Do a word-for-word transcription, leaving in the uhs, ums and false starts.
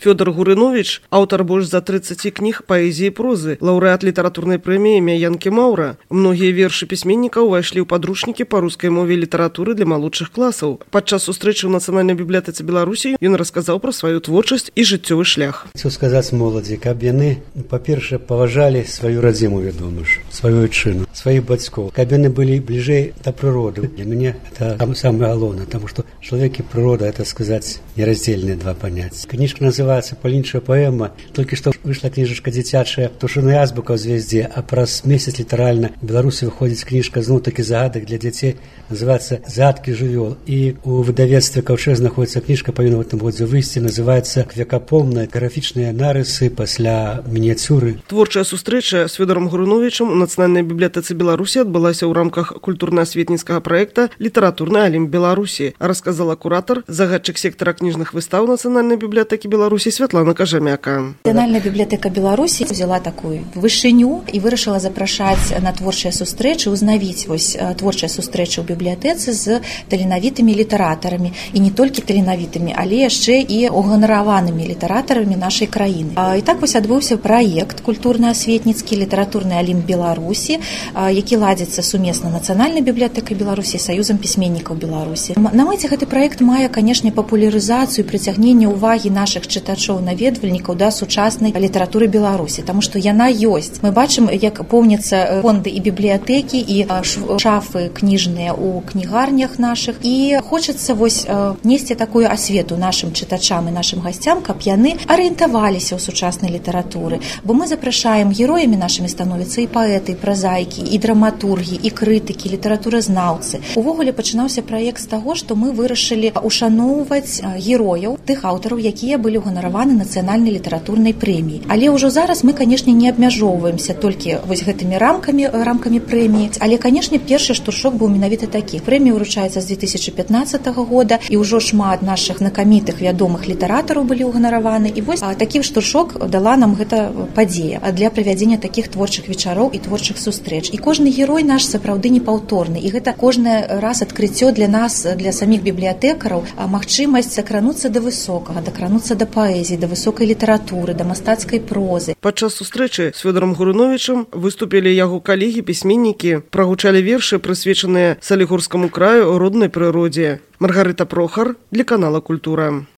Фёдор Гурынович, аўтар больш за трыццаці кніг паэзіі і прозы, лаўрэат літаратурнай прэміі імя Янкі Маўра. Многія вершы пісьменніка ўвайшлі ў падручнікі па рускай мове і літаратуры для малодшых класаў. Падчас сустрэчы ў Нацыянальнай бібліятэцы Беларусі ён расказаў пра сваю творчасць і жыццёвы шлях. Хочу сказаць моладзі, каб яны, па-першае, паважалі сваю радзіму вядому ж, сваю айчыну, сваіх бацькоў, каб яны былі бліжэй да прыроды. Для мяне это самае галоўнае, таму што чалавек і прырода, это сказаць, нераздзельныя два паняцці. Кніжка называецца «Палінчая паэма». Толькі што выйшла кніжачка дзіцячая «Птушыная азбука ў звездзе», а праз месяц літаральна в Беларусі выходзіць кніжка зноў-такі загадак для дзяцей, называецца «Загадкі жывёл». І у выдавецтве «Каўчэг» знаходзіцца кніжка, павінна ў гэтым годзе выйсці, называецца «Квекапомныя графічныя нарысы пасля мініяцюры». Творчая сустрэча з Фёдорам Гурыновічам у Нацыянальнай бібліятэцы Беларусі адбылася ў рамках культурна-асветніцкага праекта «Літаратурны алімп Беларусі», расказала куратар, загадчык сектара кніжных выстаў Нацыянальнай бібліятэкі Беларусі Святлана Кажамяка. Нацыянальная бібліятэка Беларусі взяла такую вышыню і вырашыла запрашаць на творчыя сустрэчы, узнавіць вось творчыя сустрэчы ў бібліятэцы з таленавітымі літаратарамі. І не толькі таленавітымі, але яшчэ і уганараванымі літаратарамі нашай краіны. І так вось адбыўся праект культурна-асветніцкі «Літаратурны алімп Беларусі», які ладзіцца сумесна Нацыянальнай бібліятэкай Беларусі і Саюзам пісьменнікаў Беларусі. На мэце гэты праект мае, канешне, папулярызацыю, прыцягненне ўвагі нашых чытачоў, наведвальнікаў да сучаснай літаратуры Беларусі, таму што яна ёсць. Мы бачым, як поўняцца фонды і бібліятэкі, і шафы кніжныя ў кнігарнях нашых, і хочацца вось несці такую асвету нашым чытачам і нашым гасцям, каб яны арыентаваліся ў сучаснай літаратуры. Бо мы запрашаем, героямі нашымі становяцца і паэты, і празаікі, і драматургі, і крытыкі, літаратуразнаўцы. Увогуле пачынаўся праект з таго, што мы вырашылі ушаноўваць герояў, тых аўтараў, якія былі ўганараваны нацыянальнай літаратурнай прэміі. Але ўжо зараз мы, канешне, не абмяжоўваемся толькі вось гэтымі рамкамі, рамкамі прэміі. Але, канешне, першы штуршок быў менавіта такі. Прэмія ўручаецца з две тысячы пятнаццатага года, і ўжо шмат нашых знакамітых вядомых літаратараў былі ўганараваны. І вось такі штуршок дала нам гэта падзея для правядзення такіх творчых вечароў і творчых сустрэч. І кожны герой наш сапраўды непаўторны. І гэта кожны раз адкрыццё для нас, для саміх бібліятэкараў, магчымасць закрануцца да высокага, дакрануцца да паэзіі, да высокай літаратуры, да мастацкай прозы. Падчас сустрэчы з Фёдорам Гурыновічам выступілі яго калегі-пісьменнікі, прагучалі вершы, прысвечаныя Салігорскаму краю, роднай прыродзе. Маргарыта Прохар для канала «Культура».